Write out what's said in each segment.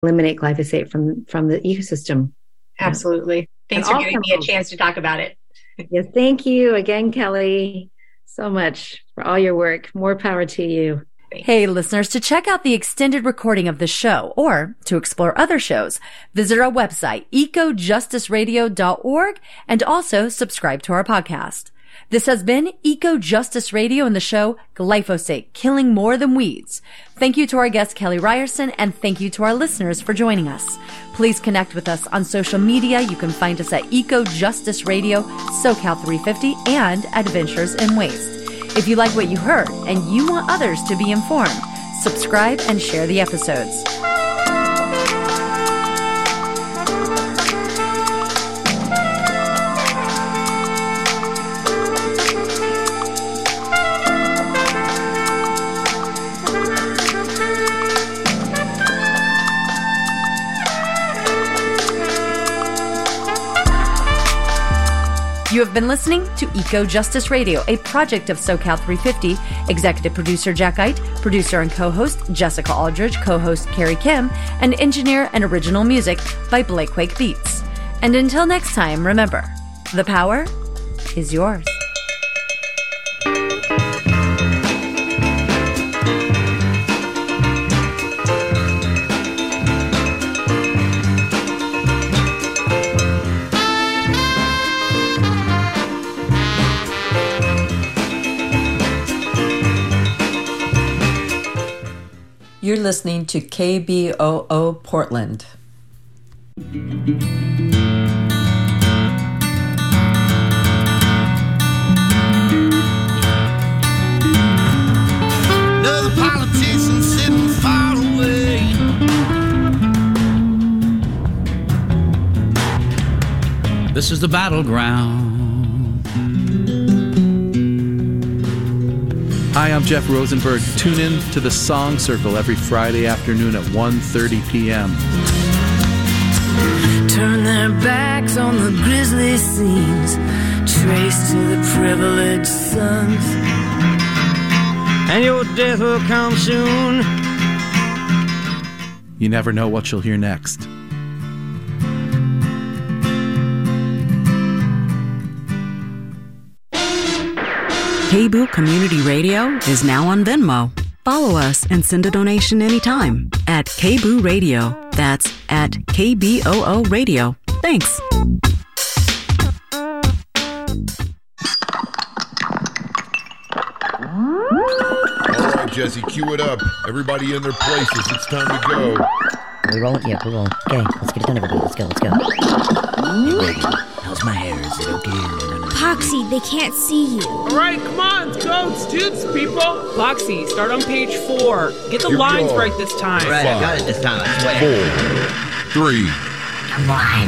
eliminate glyphosate from the ecosystem. Absolutely. Thanks for giving me a chance to talk about it. Yes, thank you again, Kelly, so much for all your work. More power to you. Hey, listeners, to check out the extended recording of the show or to explore other shows, visit our website, ecojusticeradio.org, and also subscribe to our podcast. This has been Eco Justice Radio and the show Glyphosate, Killing More Than Weeds. Thank you to our guest, Kelly Ryerson, and thank you to our listeners for joining us. Please connect with us on social media. You can find us at Eco Justice Radio, SoCal 350, and Adventures in Waste. If you like what you heard and you want others to be informed, subscribe and share the episodes. You have been listening to Eco Justice Radio, a project of SoCal 350. Executive producer Jack Ite, producer and co-host Jessica Aldridge, co-host Carrie Kim, and engineer and original music by Blake Quake Beats. And until next time, remember, the power is yours. You're listening to KBOO Portland. Another politician sitting far away. This is the battleground. Hi, I'm Jeff Rosenberg. Tune in to the Song Circle every Friday afternoon at 1:30 p.m. Turn their backs on the grisly scenes, traced to the privileged sons, and your death will come soon. You never know what you'll hear next. KBOO Community Radio is now on Venmo. Follow us and send a donation anytime at KBOO Radio. That's at KBOO Radio. Thanks. All right, Jesse, cue it up. Everybody in their places. It's time to go. Are we rolling? Yeah, we're rolling. Okay, let's get it done, everybody. Let's go. Hey, Reagan, how's my hair? Is it okay? Poxy, they can't see you. All right, come on, goats, toots, people. Poxy, start on page 4. Get the lines right this time. Right, I got it this time, I swear. 4, 3. Come on.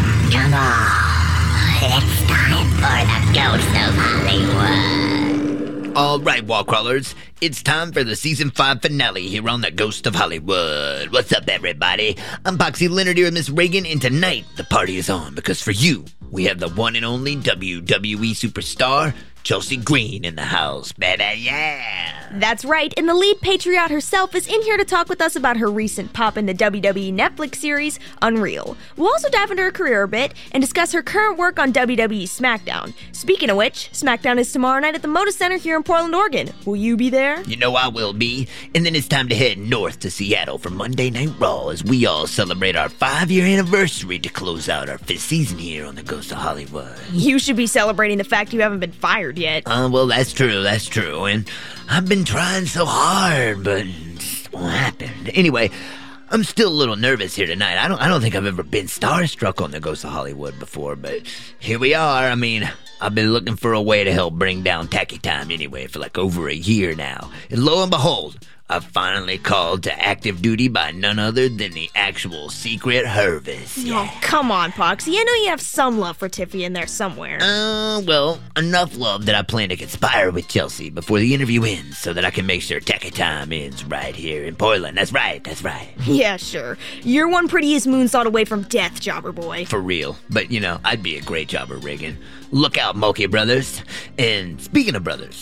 It's time for the Ghosts of Hollywood. All right, wall crawlers, it's time for the season 5 finale here on the Ghost of Hollywood. What's up, everybody? I'm Poxy Leonard here with Miss Reagan, and tonight the party is on because for you, we have the one and only WWE superstar, Chelsea Green, in the house, baby, yeah! That's right, and the lead patriot herself is in here to talk with us about her recent pop in the WWE Netflix series, Unreal. We'll also dive into her career a bit and discuss her current work on WWE SmackDown. Speaking of which, SmackDown is tomorrow night at the Moda Center here in Portland, Oregon. Will you be there? You know I will be, and then it's time to head north to Seattle for Monday Night Raw as we all celebrate our 5-year anniversary to close out our 5th season here on the Ghost of Hollywood. You should be celebrating the fact you haven't been fired yet. Well, that's true, and I've been trying so hard, but it just won't happen. Anyway, I'm still a little nervous here tonight. I don't think I've ever been starstruck on the Ghost of Hollywood before, but here we are. I mean, I've been looking for a way to help bring down Tacky Time anyway for like over a year now, and lo and behold, I've finally called to active duty by none other than the actual Secret Hervis. Yeah. Oh, come on, Poxy. I know you have some love for Tiffy in there somewhere. Well, enough love that I plan to conspire with Chelsea before the interview ends so that I can make sure Tacky Time ends right here in Portland. That's right. Yeah, sure. You're one prettiest moonsault away from death, Jobber Boy. For real. But, you know, I'd be a great jobber, Reagan. Look out, Mulkey Brothers. And speaking of brothers,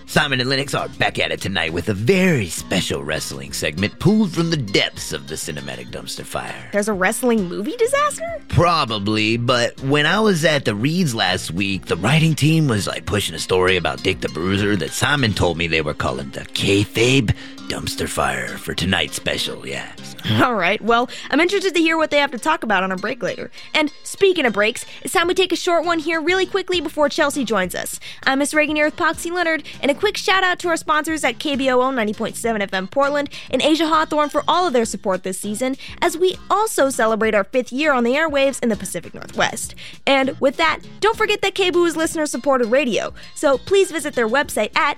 Simon and Lennox are back at it tonight with a very special wrestling segment pulled from the depths of the cinematic dumpster fire. There's a wrestling movie disaster? Probably, but when I was at the Reeds last week, the writing team was pushing a story about Dick the Bruiser that Simon told me they were calling the kayfabe dumpster fire for tonight's special, yeah. All right, well, I'm interested to hear what they have to talk about on our break later. And speaking of breaks, it's time we take a short one here really quickly before Chelsea joins us. I'm Miss Reagan here with Poxy Leonard, and a quick shout out to our sponsors at KBOO 90.7 FM Portland and Asia Hawthorne for all of their support this season, as we also celebrate our 5th year on the airwaves in the Pacific Northwest. And with that, don't forget that KBOO is listener-supported radio, so please visit their website at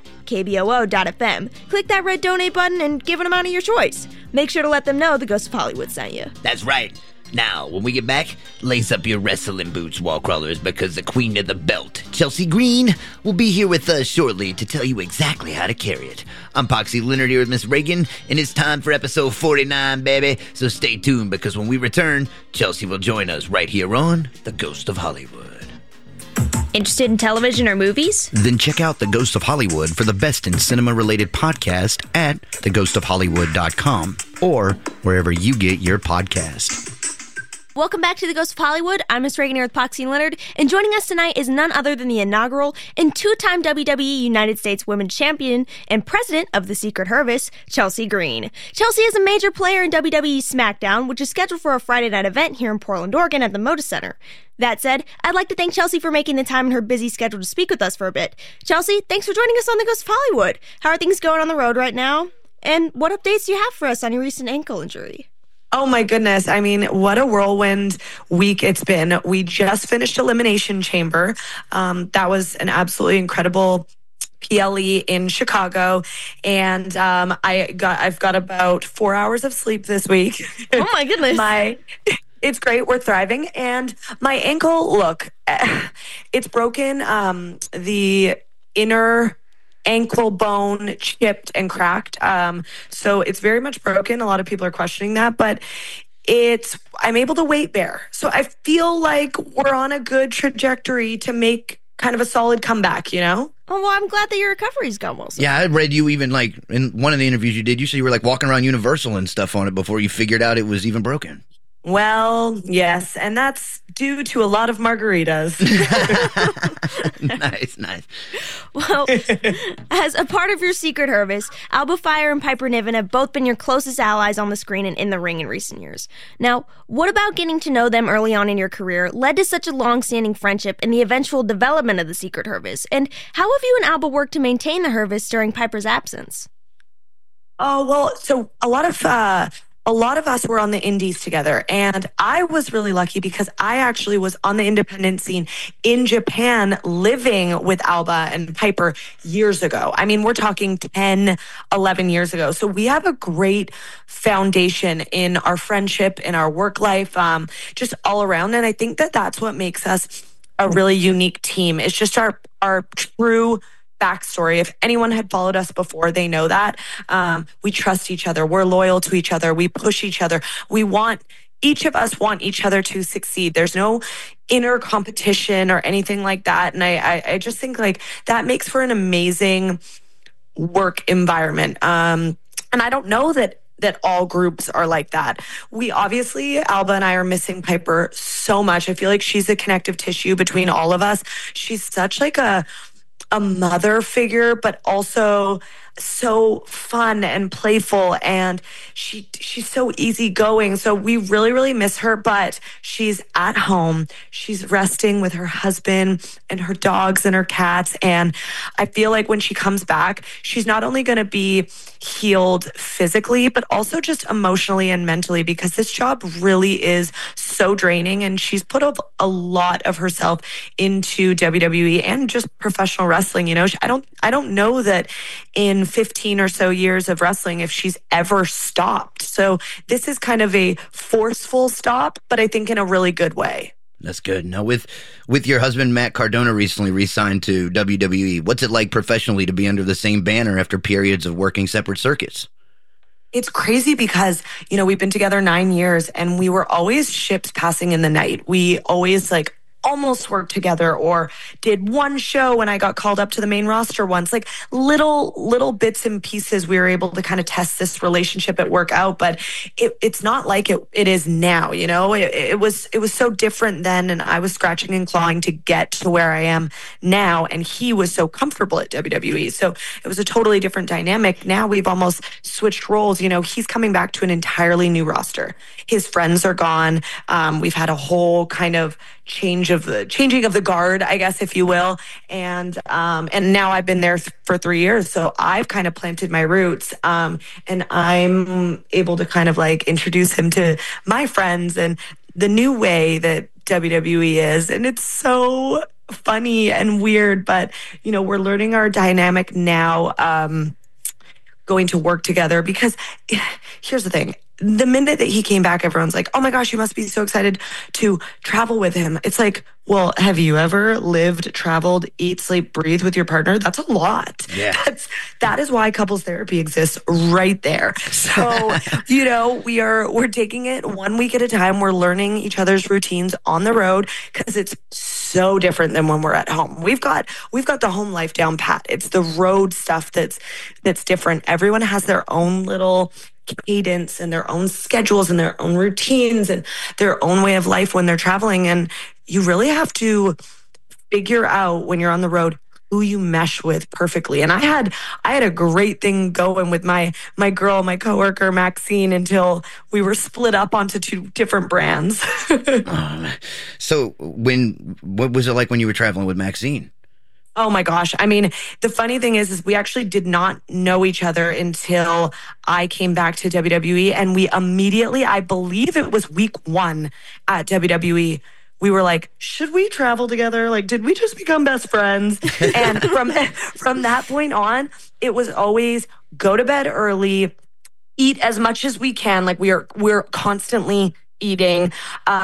kboo.fm. Click that red donate button and give an amount of your choice. Make sure to let them know the Ghost of Hollywood sent you. That's right. Now, when we get back, lace up your wrestling boots, wall crawlers, because the queen of the belt, Chelsea Green, will be here with us shortly to tell you exactly how to carry it. I'm Poxy Leonard here with Miss Reagan, and it's time for episode 49, baby. So stay tuned, because when we return, Chelsea will join us right here on The Ghost of Hollywood. Interested in television or movies? Then check out The Ghost of Hollywood for the best in cinema-related podcast at theghostofhollywood.com or wherever you get your podcast. Welcome back to The Ghost of Hollywood. I'm Miss Reagan here with Poxy Leonard, and joining us tonight is none other than the inaugural and 2-time WWE United States Women's Champion and President of the Secret Service, Chelsea Green. Chelsea is a major player in WWE SmackDown, which is scheduled for a Friday night event here in Portland, Oregon at the Moda Center. That said, I'd like to thank Chelsea for making the time in her busy schedule to speak with us for a bit. Chelsea, thanks for joining us on The Ghost of Hollywood. How are things going on the road right now? And what updates do you have for us on your recent ankle injury? Oh my goodness. I mean, what a whirlwind week it's been. We just finished Elimination Chamber. That was an absolutely incredible PLE in Chicago. And I've got about 4 hours of sleep this week. Oh my goodness. It's great. We're thriving. And my ankle, look, it's broken. The inner ankle bone chipped and cracked. So it's very much broken. A lot of people are questioning that, but I'm able to weight bear. So I feel like we're on a good trajectory to make kind of a solid comeback, you know? Oh, well, I'm glad that your recovery's gone well. Yeah, I read you even in one of the interviews you did, you said you were walking around Universal and stuff on it before you figured out it was even broken. Well, yes, and that's due to a lot of margaritas. Nice. Well, as a part of your Secret Service, Alba Fyre and Piper Niven have both been your closest allies on the screen and in the ring in recent years. Now, what about getting to know them early on in your career led to such a long-standing friendship and the eventual development of the Secret Service? And how have you and Alba worked to maintain the Service during Piper's absence? Oh, well, so a lot of us were on the indies together, and I was really lucky because I actually was on the independent scene in Japan living with Alba and Piper years ago. I mean, we're talking 10, 11 years ago. So we have a great foundation in our friendship, in our work life, just all around. And I think that that's what makes us a really unique team. It's just our true backstory. If anyone had followed us before, they know that. We trust each other. We're loyal to each other. We push each other. Each of us want each other to succeed. There's no inner competition or anything like that. And I just think that makes for an amazing work environment. And I don't know that all groups are like that. We obviously, Alba and I are missing Piper so much. I feel like she's the connective tissue between all of us. She's such a mother figure, but also so fun and playful, and she's so easygoing. So we really, really miss her, but she's at home. She's resting with her husband and her dogs and her cats. And I feel like when she comes back, she's not only going to be healed physically, but also just emotionally and mentally, because this job really is so draining. And she's put a lot of herself into WWE and just professional wrestling. You know, I don't know that in 15 or so years of wrestling if she's ever stopped. So this is kind of a forceful stop, but I think in a really good way. That's good. Now, with your husband, Matt Cardona, recently re-signed to WWE, what's it like professionally to be under the same banner after periods of working separate circuits? It's crazy because, we've been together 9 years and we were always ships passing in the night. We always almost worked together or did one show when I got called up to the main roster once. Like little bits and pieces we were able to kind of test this relationship at work out, but it's not like it is now, you know? It was so different then, and I was scratching and clawing to get to where I am now, and he was so comfortable at WWE. So it was a totally different dynamic. Now we've almost switched roles. You know, he's coming back to an entirely new roster. His friends are gone. We've had a whole kind of changing of the guard, I guess, if you will. And now I've been there for 3 years. So I've kind of planted my roots. And I'm able to kind of like introduce him to my friends and the new way that WWE is. And it's so funny and weird, but you know, we're learning our dynamic now, going to work together, because here's the thing. The minute that he came back, everyone's like, oh my gosh, you must be so excited to travel with him. It's like, well, have you ever lived, traveled, eat, sleep, breathe with your partner? That's a lot. Yeah. That is why couples therapy exists right there. So, you know, we're taking it 1 week at a time. We're learning each other's routines on the road, because it's so different than when we're at home. We've got the home life down pat. It's the road stuff that's different. Everyone has their own little cadence and their own schedules and their own routines and their own way of life when they're traveling. And you really have to figure out when you're on the road who you mesh with perfectly. And I had a great thing going with my girl, my coworker, Maxine, until we were split up onto 2 different brands. So what was it like when you were traveling with Maxine? Oh my gosh. I mean, the funny thing is we actually did not know each other until I came back to WWE, and we immediately, I believe it was week 1 at WWE, we were like, should we travel together? Like, did we just become best friends? And from that point on, it was always go to bed early, eat as much as we can. Like we're constantly eating.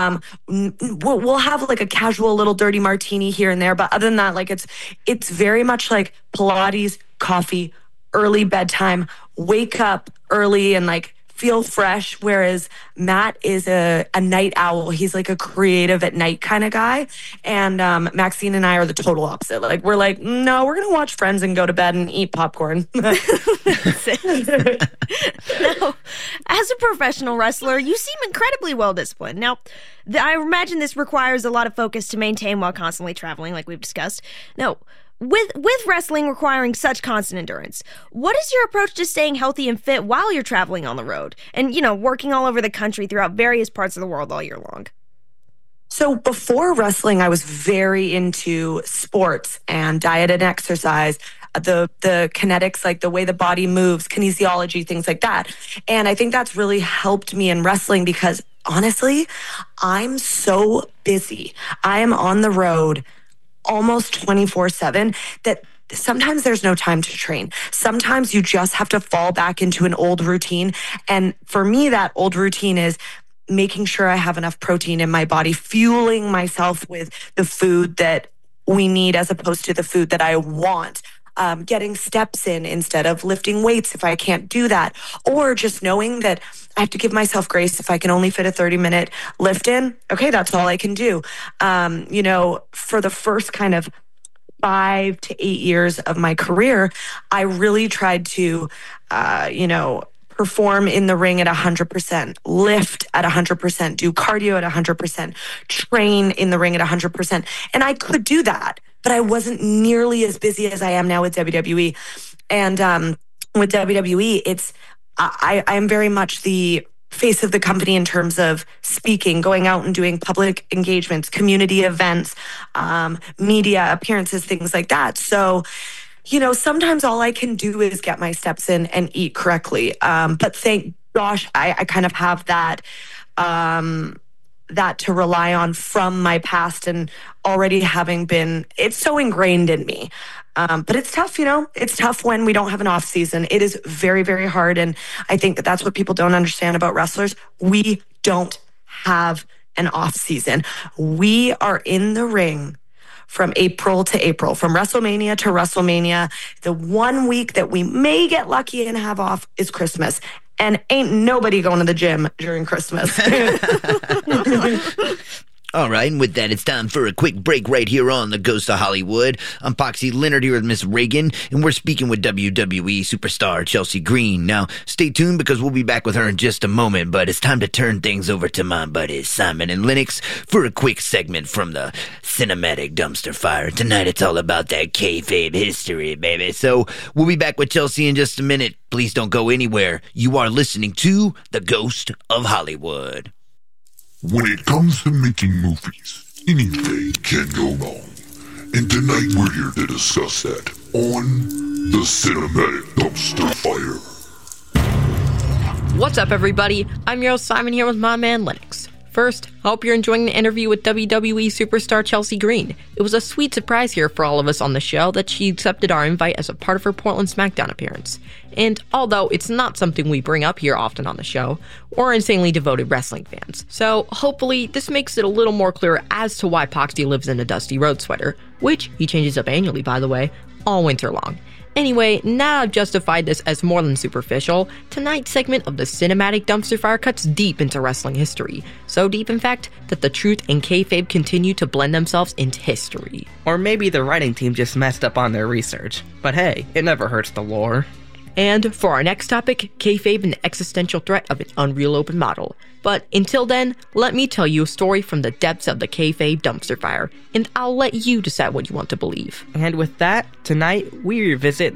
We'll have like a casual little dirty martini here and there, but other than that, like it's very much like Pilates, coffee, early bedtime, wake up early and like feel fresh. Whereas Matt is a night owl. He's like a creative at night kind of guy. And Maxine and I are the total opposite. Like we're like, no, we're gonna watch Friends and go to bed and eat popcorn. Now, as a professional wrestler, you seem incredibly well disciplined. Now, I imagine this requires a lot of focus to maintain while constantly traveling, like we've discussed. Now, with wrestling requiring such constant endurance, what is your approach to staying healthy and fit while you're traveling on the road and, you know, working all over the country throughout various parts of the world all year long? So before wrestling, I was very into sports and diet and exercise, the kinetics, like the way the body moves, kinesiology, things like that. And I think that's really helped me in wrestling because honestly, I'm so busy. I am on the road almost 24/7 that sometimes there's no time to train. Sometimes you just have to fall back into an old routine. And for me, that old routine is making sure I have enough protein in my body, fueling myself with the food that we need as opposed to the food that I want. Getting steps in instead of lifting weights if I can't do that, or just knowing that I have to give myself grace. If I can only fit a 30-minute lift in, okay, that's all I can do. You know, for the first kind of 5 to 8 years of my career, I really tried to, perform in the ring at 100%, lift at 100%, do cardio at 100%, train in the ring at 100%. And I could do that, but I wasn't nearly as busy as I am now with WWE. And with WWE, I am very much the face of the company in terms of speaking, going out and doing public engagements, community events, media appearances, things like that. So, you know, sometimes all I can do is get my steps in and eat correctly. But thank gosh, I kind of have that to rely on from my past and already having been, it's so ingrained in me. But it's tough, you know, it's tough when we don't have an off season. It is very, very hard. And I think that that's what people don't understand about wrestlers. We don't have an off season. We are in the ring from April to April, from WrestleMania to WrestleMania. The 1 week that we may get lucky and have off is Christmas. And ain't nobody going to the gym during Christmas. All right, and with that, it's time for a quick break right here on The Ghost of Hollywood. I'm Poxy Leonard here with Miss Reagan, and we're speaking with WWE superstar Chelsea Green. Now, stay tuned because we'll be back with her in just a moment, but it's time to turn things over to my buddies Simon and Lennox for a quick segment from the Cinematic Dumpster Fire. Tonight, it's all about that kayfabe history, baby. So, we'll be back with Chelsea in just a minute. Please don't go anywhere. You are listening to The Ghost of Hollywood. When it comes to making movies, anything can go wrong. And tonight we're here to discuss that on the Cinematic Dumpster Fire. What's up, everybody? I'm your host, Simon, here with my man, Lennox. First, I hope you're enjoying the interview with WWE superstar Chelsea Green. It was a sweet surprise here for all of us on the show that she accepted our invite as a part of her Portland SmackDown appearance. And although it's not something we bring up here often on the show, we're insanely devoted wrestling fans. So hopefully this makes it a little more clear as to why Poxy lives in a Dusty Rhodes sweater, which he changes up annually, by the way, all winter long. Anyway, now I've justified this as more than superficial, tonight's segment of the Cinematic Dumpster Fire cuts deep into wrestling history. So deep, in fact, that the truth and kayfabe continue to blend themselves into history. Or maybe the writing team just messed up on their research. But hey, it never hurts the lore. And for our next topic, kayfabe and the existential threat of an Unreal Open model. But until then, let me tell you a story from the depths of the kayfabe dumpster fire, and I'll let you decide what you want to believe. And with that, tonight we revisit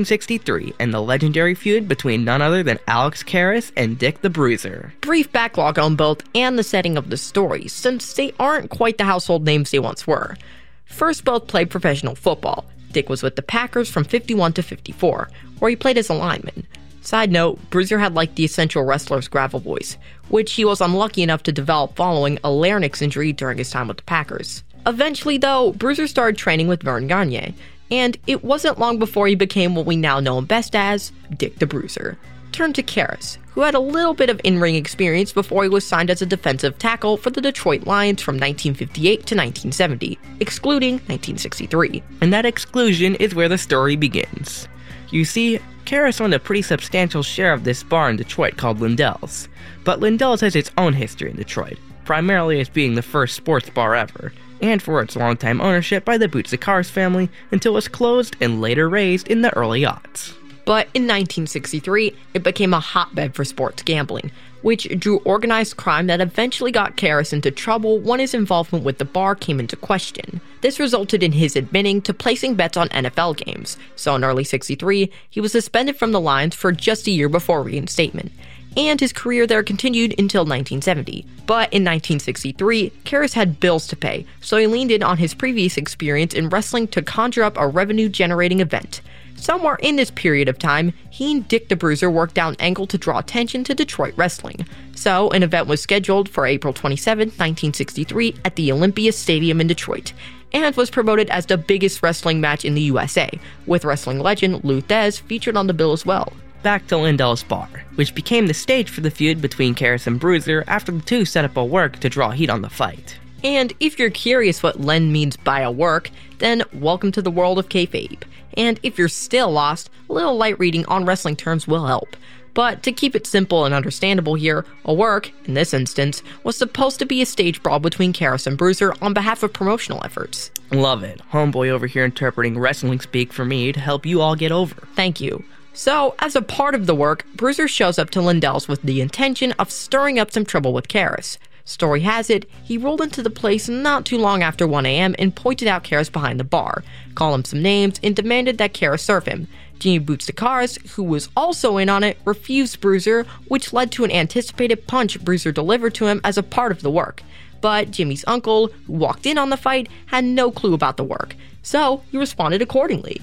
1963 and the legendary feud between none other than Alex Karras and Dick the Bruiser. Brief backlog on both and the setting of the story, since they aren't quite the household names they once were. First, both played professional football. Dick was with the Packers from 51 to 54, where he played as a lineman. Side note, Bruiser had like the essential wrestler's gravel voice, which he was unlucky enough to develop following a larynx injury during his time with the Packers. Eventually, though, Bruiser started training with Vern Gagne, and it wasn't long before he became what we now know him best as, Dick the Bruiser. Turn to Karras, who had a little bit of in-ring experience before he was signed as a defensive tackle for the Detroit Lions from 1958 to 1970, excluding 1963. And that exclusion is where the story begins. You see, Karras owned a pretty substantial share of this bar in Detroit called Lindell's. But Lindell's has its own history in Detroit, primarily as being the first sports bar ever, and for its longtime ownership by the Boutsicaris family until it was closed and later razed in the early aughts. But in 1963, it became a hotbed for sports gambling, which drew organized crime that eventually got Karras into trouble when his involvement with the bar came into question. This resulted in his admitting to placing bets on NFL games, so in early 63, he was suspended from the Lions for just a year before reinstatement, and his career there continued until 1970. But in 1963, Karras had bills to pay, so he leaned in on his previous experience in wrestling to conjure up a revenue-generating event. Somewhere in this period of time, he and Dick the Bruiser worked out an angle to draw attention to Detroit wrestling. So, an event was scheduled for April 27, 1963 at the Olympia Stadium in Detroit, and was promoted as the biggest wrestling match in the USA, with wrestling legend Lou Thesz featured on the bill as well. Back to Lindell's bar, which became the stage for the feud between Karras and Bruiser after the two set up a work to draw heat on the fight. And if you're curious what Len means by a work, then welcome to the world of kayfabe. And if you're still lost, a little light reading on wrestling terms will help. But to keep it simple and understandable here, a work, in this instance, was supposed to be a stage brawl between Karras and Bruiser on behalf of promotional efforts. Love it. Homeboy over here interpreting wrestling speak for me to help you all get over. Thank you. So, as a part of the work, Bruiser shows up to Lindell's with the intention of stirring up some trouble with Karras. Story has it, he rolled into the place not too long after 1 a.m. and pointed out Karras behind the bar, called him some names, and demanded that Karras serve him. Jimmy Boutsicaris, who was also in on it, refused Bruiser, which led to an anticipated punch Bruiser delivered to him as a part of the work. But Jimmy's uncle, who walked in on the fight, had no clue about the work, so he responded accordingly.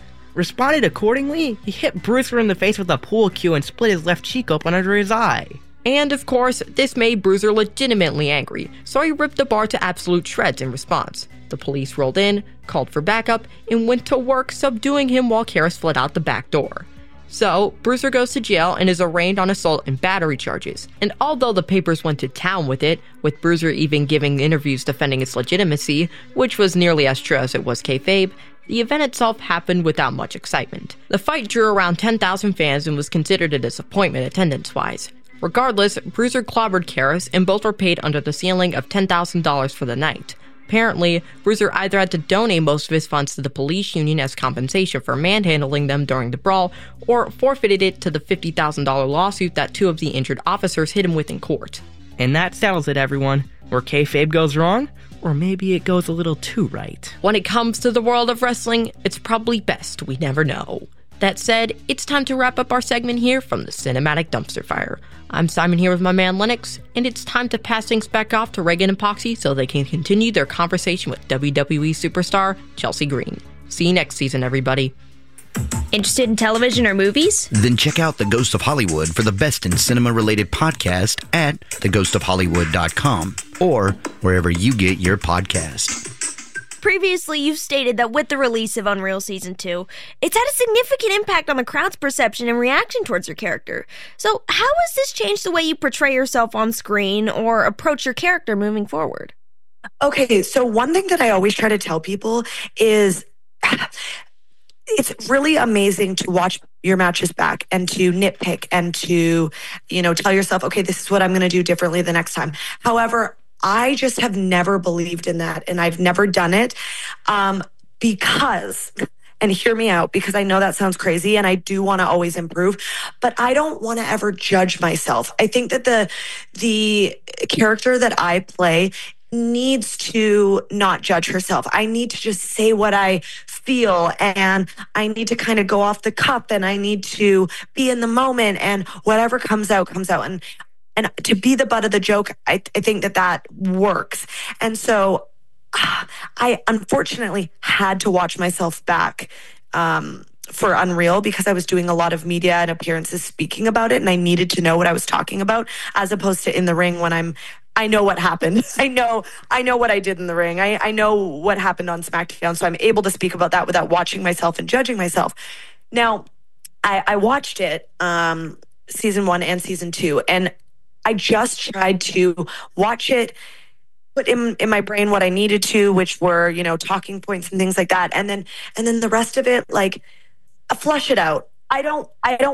He hit Bruiser in the face with a pool cue and split his left cheek open under his eye. And of course, this made Bruiser legitimately angry, so he ripped the bar to absolute shreds in response. The police rolled in, called for backup, and went to work subduing him while Karras fled out the back door. So, Bruiser goes to jail and is arraigned on assault and battery charges. And although the papers went to town with it, with Bruiser even giving interviews defending its legitimacy, which was nearly as true as it was kayfabe, the event itself happened without much excitement. The fight drew around 10,000 fans and was considered a disappointment attendance-wise. Regardless, Bruiser clobbered Karis, and both were paid under the ceiling of $10,000 for the night. Apparently, Bruiser either had to donate most of his funds to the police union as compensation for manhandling them during the brawl, or forfeited it to the $50,000 lawsuit that two of the injured officers hit him with in court. And that settles it, everyone. Where kayfabe goes wrong, or maybe it goes a little too right. When it comes to the world of wrestling, it's probably best we never know. That said, it's time to wrap up our segment here from the Cinematic Dumpster Fire. I'm Simon here with my man Lennox, and it's time to pass things back off to Reagan and Poxy so they can continue their conversation with WWE superstar Chelsea Green. See you next season, everybody. Interested in television or movies? Then check out The Ghost of Hollywood for the best in cinema-related podcast at theghostofhollywood.com or wherever you get your podcast. Previously, you've stated that with the release of Unreal Season 2, it's had a significant impact on the crowd's perception and reaction towards your character. So how has this changed the way you portray yourself on screen or approach your character moving forward? Okay, so one thing that I always try to tell people is it's really amazing to watch your matches back and to nitpick and to, tell yourself, okay, this is what I'm going to do differently the next time. However, I just have never believed in that, and I've never done it because, and hear me out, because I know that sounds crazy and I do want to always improve, but I don't want to ever judge myself. I think that the character that I play needs to not judge herself. I need to just say what I feel, and I need to kind of go off the cuff, and I need to be in the moment, and whatever comes out, comes out. And to be the butt of the joke, I think that works. And so I unfortunately had to watch myself back for Unreal because I was doing a lot of media and appearances speaking about it, and I needed to know what I was talking about, as opposed to in the ring when I know what happened. I know what I did in the ring. I know what happened on SmackDown, so I'm able to speak about that without watching myself and judging myself. Now, I watched it, season 1 and season 2, and I just tried to watch it, put in my brain what I needed to, which were, talking points and things like that. And then the rest of it, like, flush it out. I don't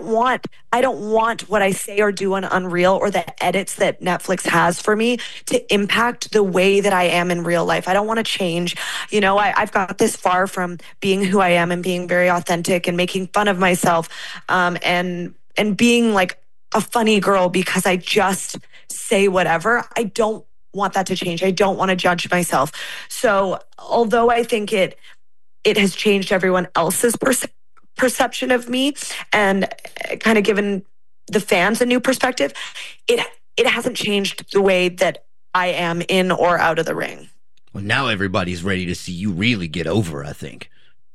want what I say or do on Unreal or the edits that Netflix has for me to impact the way that I am in real life. I don't want to change. I've got this far from being who I am and being very authentic and making fun of myself, and being like a funny girl because I just say whatever. I don't want that to change. I don't want to judge myself. So although I think it has changed everyone else's perception of me and kind of given the fans a new perspective, it hasn't changed the way that I am in or out of the ring. Well, now everybody's ready to see you really get over, I think.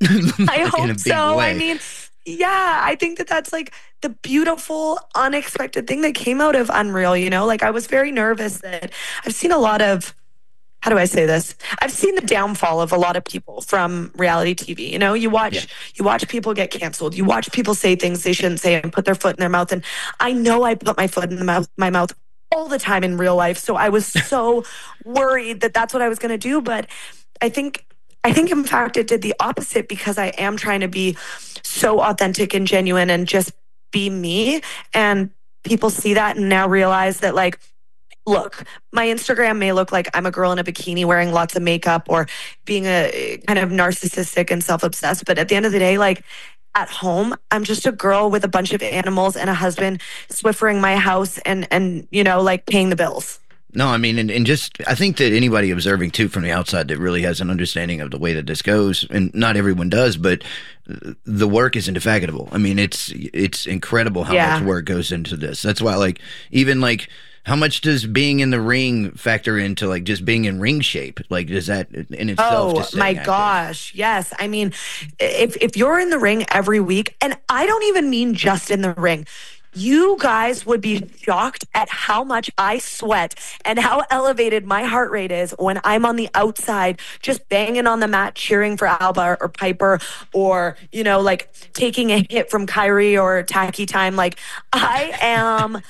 I hope so. Way. I mean, yeah, I think that's like the beautiful, unexpected thing that came out of Unreal, Like, I was very nervous that I've seen a lot of, how do I say this? I've seen the downfall of a lot of people from reality TV. You watch people get canceled. You watch people say things they shouldn't say and put their foot in their mouth. And I know I put my foot in my mouth all the time in real life. So I was so worried that that's what I was going to do. But I think in fact it did the opposite, because I am trying to be so authentic and genuine and just be me. And people see that and now realize that, like, look, my Instagram may look like I'm a girl in a bikini wearing lots of makeup or being a kind of narcissistic and self-obsessed. But at the end of the day, like, at home, I'm just a girl with a bunch of animals and a husband swiffering my house and like, paying the bills. No, I mean, and just, I think that anybody observing too from the outside that really has an understanding of the way that this goes, and not everyone does, but the work is indefatigable. I mean, it's incredible how much work goes into this. That's why, like, even like, how much does being in the ring factor into, like, just being in ring shape? Like, does that in itself? Oh my gosh, yes. I mean, if you're in the ring every week, and I don't even mean just in the ring. You guys would be shocked at how much I sweat and how elevated my heart rate is when I'm on the outside just banging on the mat cheering for Alba or Piper, or, like, taking a hit from Kyrie or Tacky Time. Like, I am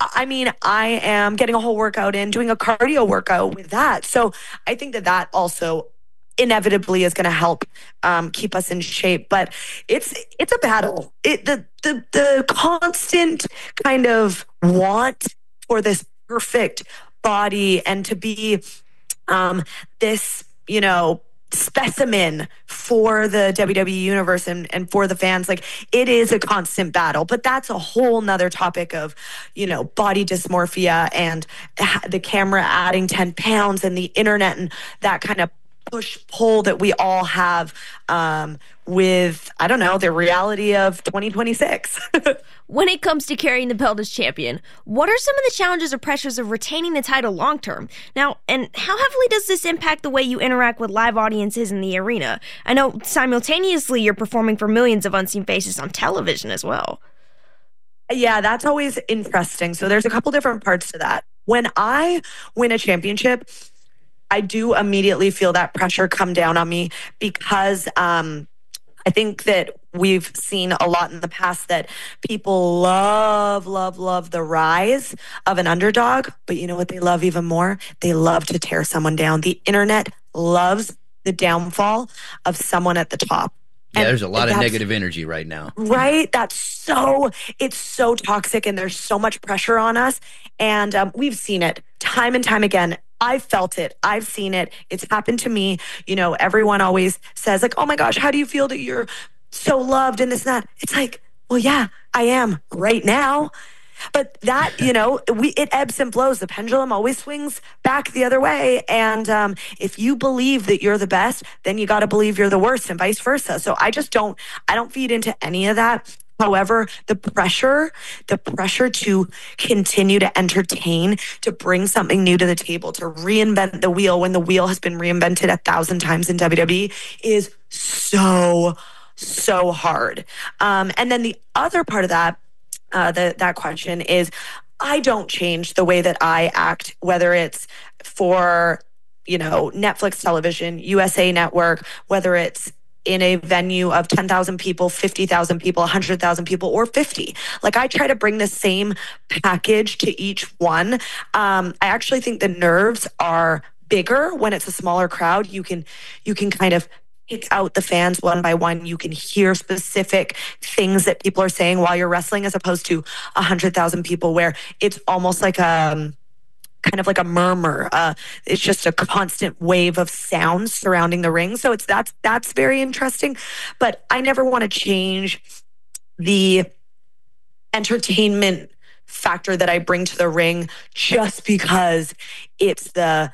getting a whole workout in, doing a cardio workout with that. So I think that also inevitably is going to help keep us in shape. But it's a battle. The constant kind of want for this perfect body and to be this, specimen for the WWE universe and for the fans. Like, it is a constant battle, but that's a whole nother topic of, body dysmorphia and the camera adding 10 pounds and the internet and that kind of push-pull that we all have with, I don't know, the reality of 2026. When it comes to carrying the belt as champion, what are some of the challenges or pressures of retaining the title long-term? Now, and how heavily does this impact the way you interact with live audiences in the arena? I know simultaneously you're performing for millions of unseen faces on television as well. Yeah, that's always interesting. So there's a couple different parts to that. When I win a championship, I do immediately feel that pressure come down on me because I think that we've seen a lot in the past that people love the rise of an underdog. But you know what they love even more? They love to tear someone down. The internet loves the downfall of someone at the top. Yeah, there's a lot of negative energy right now. Right? It's so toxic and there's so much pressure on us. And we've seen it time and time again. I've felt it. I've seen it. It's happened to me. Everyone always says like, oh my gosh, how do you feel that you're so loved and this and that? It's like, well, yeah, I am right now. But that, it ebbs and flows. The pendulum always swings back the other way. And if you believe that you're the best, then you got to believe you're the worst and vice versa. So I don't feed into any of that. However, the pressure to continue to entertain, to bring something new to the table, to reinvent the wheel when the wheel has been reinvented 1,000 times in WWE is so hard. And then the other part of that, that question is, I don't change the way that I act, whether it's for, Netflix television, USA Network, whether it's in a venue of 10,000 people, 50,000 people, 100,000 people, or 50. Like, I try to bring the same package to each one. I actually think the nerves are bigger when it's a smaller crowd. You can kind of pick out the fans one by one. You can hear specific things that people are saying while you're wrestling, as opposed to 100,000 people where it's almost like kind of like a murmur. It's just a constant wave of sound surrounding the ring. So that's very interesting. But I never want to change the entertainment factor that I bring to the ring just because it's the,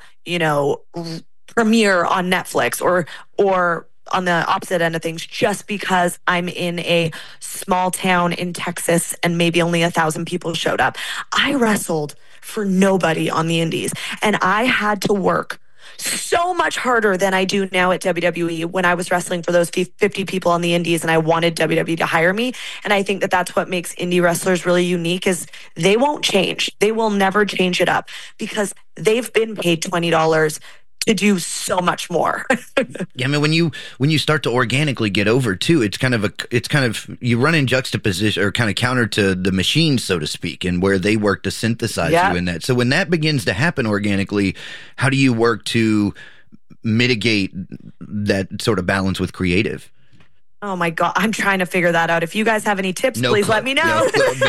premiere on Netflix or on the opposite end of things, just because I'm in a small town in Texas and maybe only 1,000 people showed up. I wrestled for nobody on the indies, and I had to work so much harder than I do now at WWE when I was wrestling for those 50 people on the indies and I wanted WWE to hire me. And I think that that's what makes indie wrestlers really unique, is they won't change. They will never change it up because they've been paid $20 to do so much more. Yeah, I mean, when you start to organically get over too, it's kind of you run in juxtaposition or kind of counter to the machine, so to speak, and where they work to synthesize you in that. So when that begins to happen organically, how do you work to mitigate that sort of balance with creative? Oh my God, I'm trying to figure that out. If you guys have any tips, please let me know.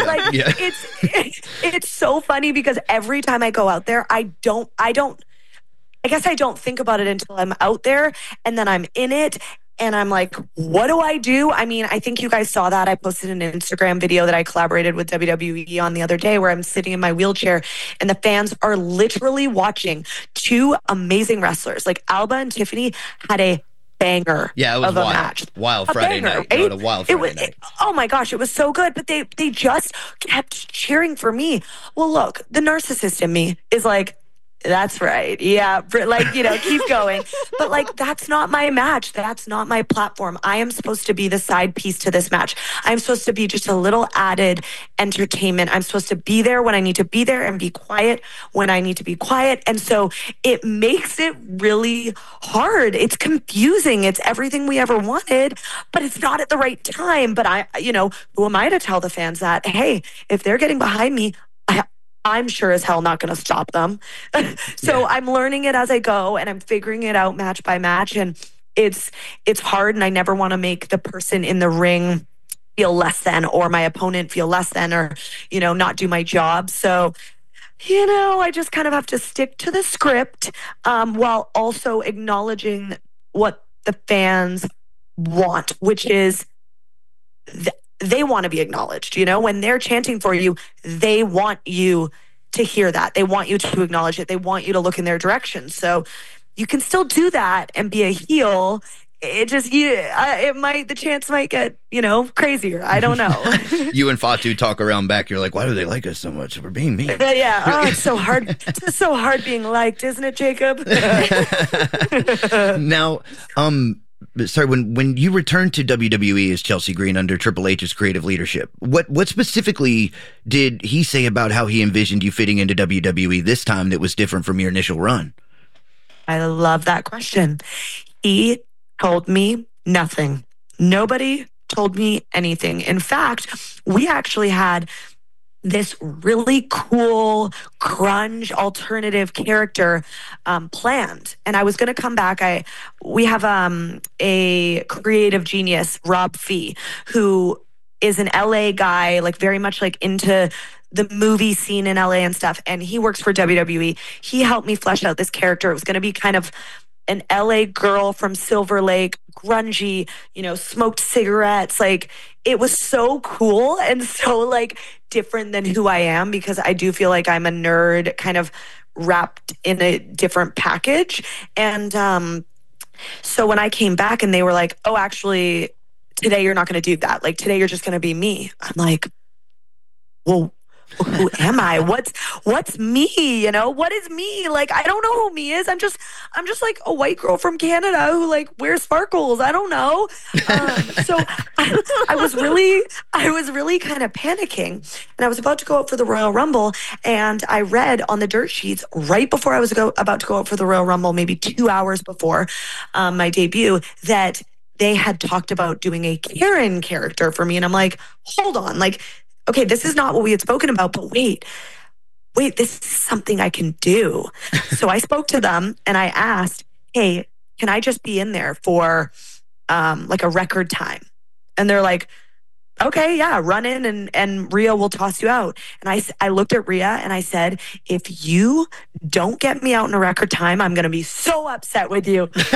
It's so funny because every time I go out there, I guess I don't think about it until I'm out there, and then I'm in it and I'm like, what do I do? I mean, I think you guys saw that. I posted an Instagram video that I collaborated with WWE on the other day where I'm sitting in my wheelchair and the fans are literally watching two amazing wrestlers. Like, Alba and Tiffany had a banger of a match. Wild Friday night. Right? A wild Friday night. Oh my gosh, it was so good. But they just kept cheering for me. Well, look, the narcissist in me is like, that's right. Yeah. Keep going. But that's not my match. That's not my platform. I am supposed to be the side piece to this match. I'm supposed to be just a little added entertainment. I'm supposed to be there when I need to be there and be quiet when I need to be quiet. And so it makes it really hard. It's confusing. It's everything we ever wanted, but it's not at the right time. But who am I to tell the fans that, hey, if they're getting behind me, I'm sure as hell not going to stop them. So I'm learning it as I go and I'm figuring it out match by match. And it's hard. And I never want to make the person in the ring feel less than, or my opponent feel less than, or, not do my job. So I just kind of have to stick to the script while also acknowledging what the fans want, which is they want to be acknowledged. When they're chanting for you, they want you to hear that. They want you to acknowledge it. They want you to look in their direction. So you can still do that and be a heel. It just, the chants might get, crazier. I don't know. You and Fatu talk around back. You're like, why do they like us so much? We're being mean. Yeah. Oh, it's so hard. It's so hard being liked, isn't it, Jacob? Now, sorry, when you returned to WWE as Chelsea Green under Triple H's creative leadership, what specifically did he say about how he envisioned you fitting into WWE this time that was different from your initial run? I love that question. He told me nothing. Nobody told me anything. In fact, we actually had this really cool grunge alternative character planned. And I was going to come back. We have a creative genius, Rob Fee, who is an LA guy, like very much like into the movie scene in LA and stuff. And he works for WWE. He helped me flesh out this character. It was going to be kind of an LA girl from Silver Lake, grungy, smoked cigarettes. Like, it was so cool and so like different than who I am, because I do feel like I'm a nerd kind of wrapped in a different package. And so when I came back and they were like, oh, actually, today you're not going to do that. Like, today you're just going to be me. I'm like, well, who am I? What's me? What is me? Like, I don't know who me is. I'm just like a white girl from Canada who like wears sparkles. I don't know. So I was really kind of panicking, and I was about to go out for the Royal Rumble, and I read on the dirt sheets right before I was about to go out for the Royal Rumble, maybe 2 hours before my debut, that they had talked about doing a Karen character for me. And I'm like, hold on, like, okay, this is not what we had spoken about, but wait, this is something I can do. So I spoke to them and I asked, hey, can I just be in there for like a record time? And they're like, okay, yeah, run in and Rhea will toss you out. And I looked at Rhea and I said, if you don't get me out in a record time, I'm going to be so upset with you. So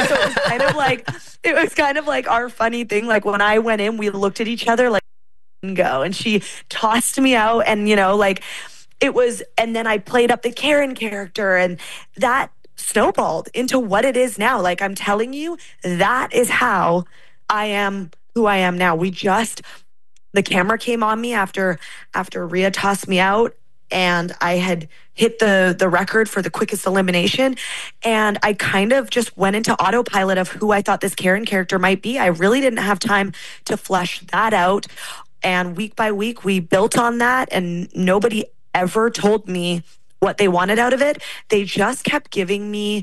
it was kind of like our funny thing. Like, when I went in, we looked at each other like, go, and she tossed me out, and like it was, and then I played up the Karen character, and that snowballed into what it is now. Like, I'm telling you, that is how I am who I am now. The camera came on me after Rhea tossed me out, and I had hit the record for the quickest elimination, and I kind of just went into autopilot of who I thought this Karen character might be. I really didn't have time to flesh that out. And week by week, we built on that, and nobody ever told me what they wanted out of it. They just kept giving me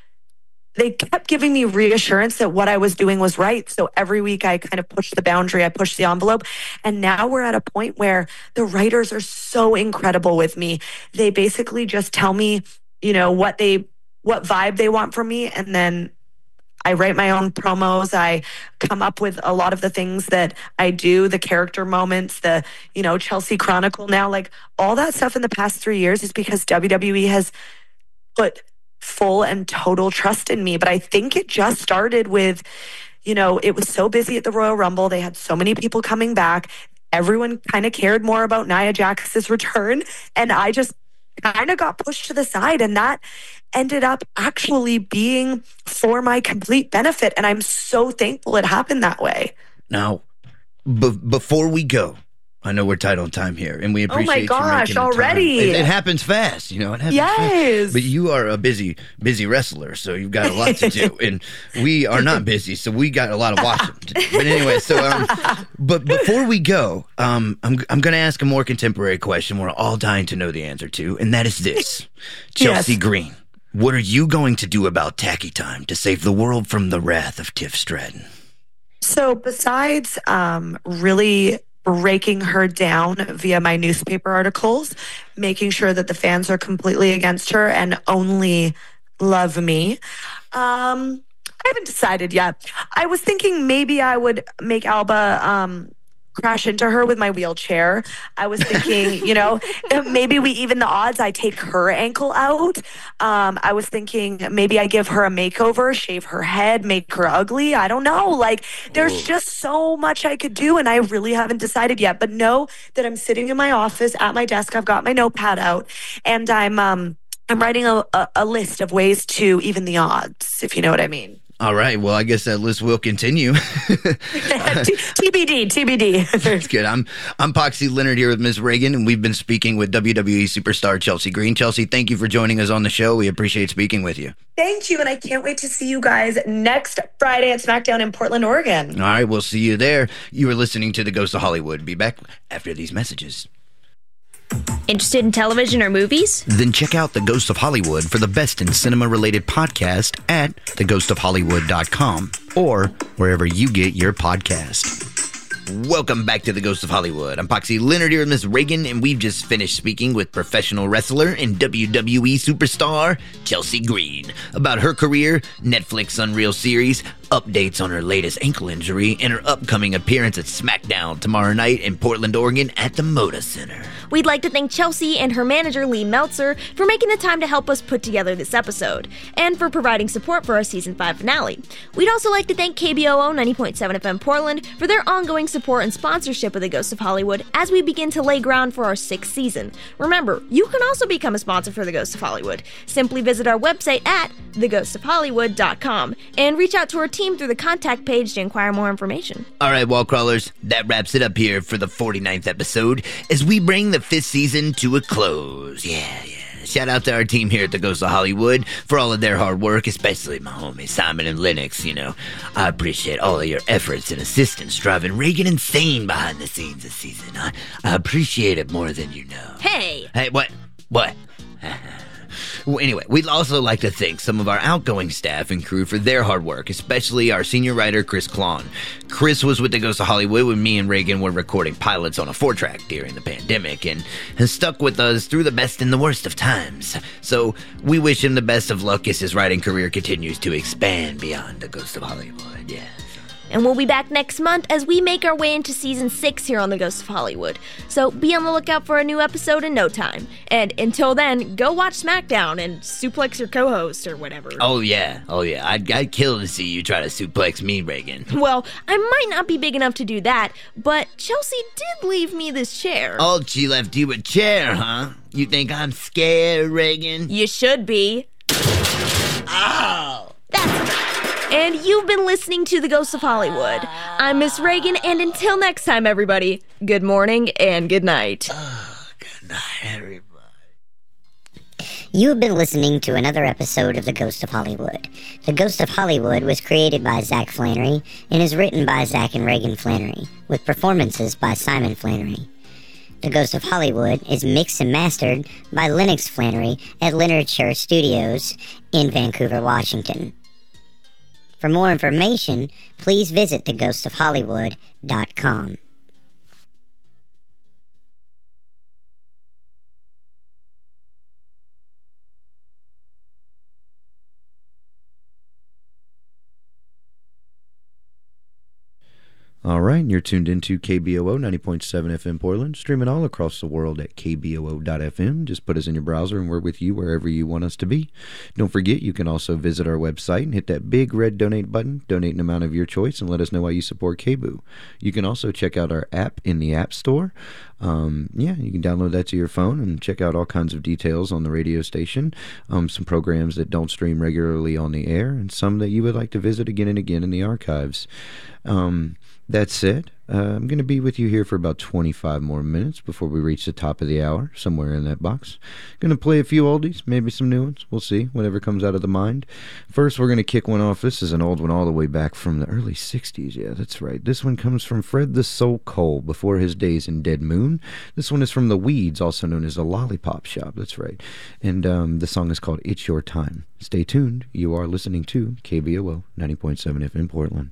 reassurance that what I was doing was right. So every week I kind of pushed the boundary, I pushed the envelope. And now we're at a point where the writers are so incredible with me. They basically just tell me, what vibe they want from me. And then I write my own promos. I come up with a lot of the things that I do, the character moments, the, Chelsea Chronicle now, like all that stuff in the past 3 years is because WWE has put full and total trust in me. But I think it just started with, it was so busy at the Royal Rumble. They had so many people coming back. Everyone kind of cared more about Nia Jax's return. And I just kind of got pushed to the side, and that ended up actually being for my complete benefit. And I'm so thankful it happened that way. Now, before we go, I know we're tight on time here, and we appreciate you making the time. Already. It happens fast, it happens fast. But you are a busy wrestler, so you've got a lot to do. And we are not busy, so we got a lot of watching. But anyway, but before we go, I'm going to ask a more contemporary question we're all dying to know the answer to, and that is this. Chelsea Green, what are you going to do about Tacky Time to save the world from the wrath of Tiff Stratton? So besides really breaking her down via my newspaper articles, making sure that the fans are completely against her and only love me. I haven't decided yet. I was thinking maybe I would make Alba crash into her with my wheelchair. I was thinking, maybe we even the odds I take her ankle out. I was thinking maybe I give her a makeover, shave her head, make her ugly. I don't know. Like, there's just so much I could do, and I really haven't decided yet. But know that I'm sitting in my office at my desk. I've got my notepad out, and I'm writing a list of ways to even the odds, if you know what I mean. All right. Well, I guess that list will continue. TBD. That's good. I'm Poxy Leonard here with Ms. Reagan, and we've been speaking with WWE superstar Chelsea Green. Chelsea, thank you for joining us on the show. We appreciate speaking with you. Thank you, and I can't wait to see you guys next Friday at SmackDown in Portland, Oregon. All right. We'll see you there. You are listening to The Ghost of Hollywood. Be back after these messages. Interested in television or movies? Then check out The Ghost of Hollywood for the best in cinema-related podcast at theghostofhollywood.com or wherever you get your podcast. Welcome back to The Ghost of Hollywood. I'm Poxy Leonard here with Ms. Reagan, and we've just finished speaking with professional wrestler and WWE superstar Chelsea Green about her career, Netflix Unreal series, updates on her latest ankle injury, and her upcoming appearance at SmackDown tomorrow night in Portland, Oregon at the Moda Center. We'd like to thank Chelsea and her manager, Lee Meltzer, for making the time to help us put together this episode, and for providing support for our Season 5 finale. We'd also like to thank KBOO 90.7 FM Portland for their ongoing support and sponsorship of The Ghost of Hollywood as we begin to lay ground for our 6th season. Remember, you can also become a sponsor for The Ghost of Hollywood. Simply visit our website at theghostofhollywood.com and reach out to our team through the contact page to inquire more information. All right, wall crawlers, that wraps it up here for the 49th episode as we bring the 5th season to a close. Yeah. Shout out to our team here at The Ghost of Hollywood for all of their hard work, especially my homies Simon and Lennox. I appreciate all of your efforts and assistance driving Reagan insane behind the scenes this season. I appreciate it more than you know. Hey, what? Well, anyway, we'd also like to thank some of our outgoing staff and crew for their hard work, especially our senior writer, Chris Klon. Chris was with The Ghost of Hollywood when me and Reagan were recording pilots on a 4-track during the pandemic and has stuck with us through the best and the worst of times. So we wish him the best of luck as his writing career continues to expand beyond The Ghost of Hollywood, yeah. And we'll be back next month as we make our way into Season 6 here on The Ghost of Hollywood. So be on the lookout for a new episode in no time. And until then, go watch SmackDown and suplex your co-host or whatever. Oh yeah. I'd kill to see you try to suplex me, Reagan. Well, I might not be big enough to do that, but Chelsea did leave me this chair. Oh, she left you a chair, huh? You think I'm scared, Reagan? You should be. Oh! That's right. And you've been listening to The Ghost of Hollywood. I'm Miss Reagan, and until next time, everybody, good morning and good night. Good night, everybody. You've been listening to another episode of The Ghost of Hollywood. The Ghost of Hollywood was created by Zach Flannery and is written by Zach and Reagan Flannery, with performances by Simon Flannery. The Ghost of Hollywood is mixed and mastered by Lennox Flannery at Leonard Sher Studios in Vancouver, Washington. For more information, please visit theghostofhollywood.com. All right, you're tuned into KBOO 90.7 FM Portland, streaming all across the world at kboo.fm. Just put us in your browser and we're with you wherever you want us to be. Don't forget, you can also visit our website and hit that big red donate button, donate an amount of your choice, and let us know why you support KBOO. You can also check out our app in the App Store. You can download that to your phone and check out all kinds of details on the radio station, some programs that don't stream regularly on the air, and some that you would like to visit again and again in the archives. That said, I'm going to be with you here for about 25 more minutes before we reach the top of the hour, somewhere in that box. Going to play a few oldies, maybe some new ones. We'll see, whatever comes out of the mind. First, we're going to kick one off. This is an old one all the way back from the early 60s. Yeah, that's right. This one comes from Fred the Soul Cole, before his days in Dead Moon. This one is from The Weeds, also known as the Lollipop Shop. That's right. And the song is called It's Your Time. Stay tuned. You are listening to KBOO 90.7 FM Portland.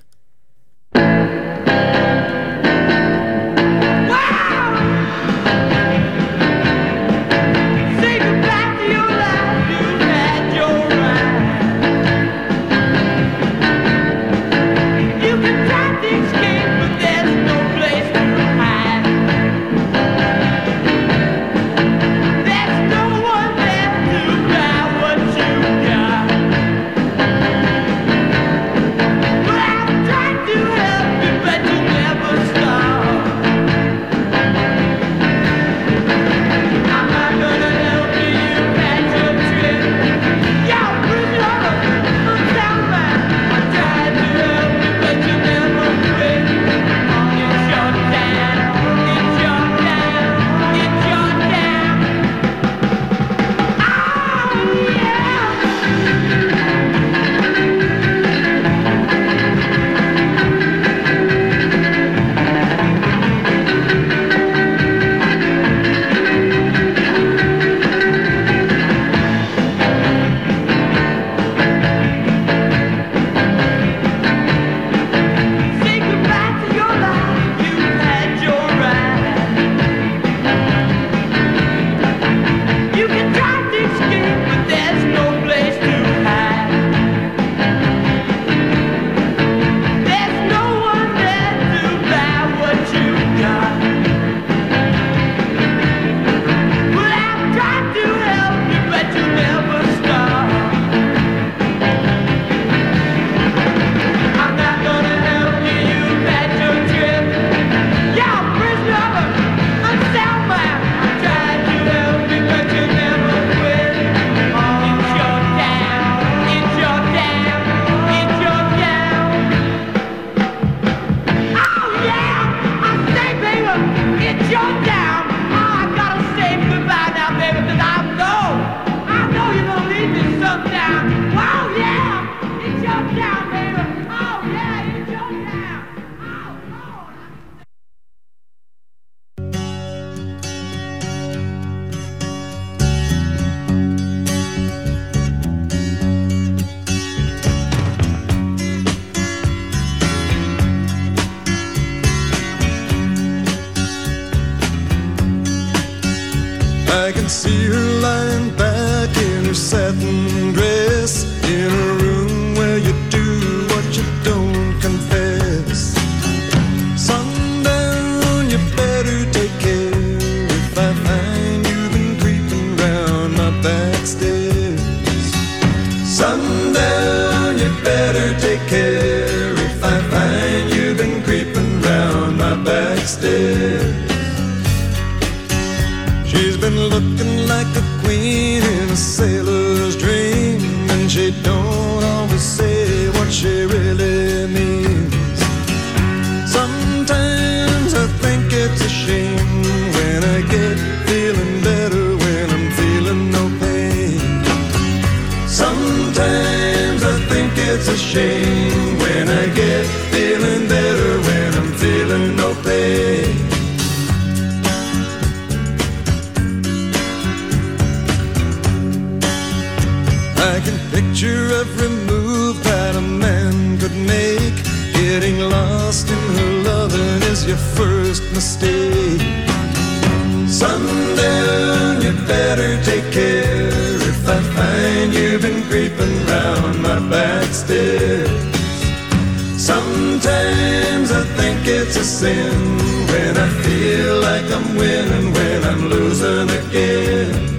You can try to escape, but there's no place to hide. can see her lying back in her satin dress in a room where you do what you don't confess. Sundown, you better take care if I find you've been creeping round my back stairs. Sundown, you better take care if I find you've been creeping round my back stairs. She's been looking like a queen in a sailor's dream, and she don't always say what she really means. Sometimes I think it's a shame when I get feeling better when I'm feeling no pain. Sometimes I think it's a shame when I get feeling better when I'm feeling no pain. I can picture every move that a man could make. Getting lost in her loving is your first mistake. Sundown, you better take care if I find you've been creeping round my back stairs. Sometimes I think it's a sin when I feel like I'm winning when I'm losing again.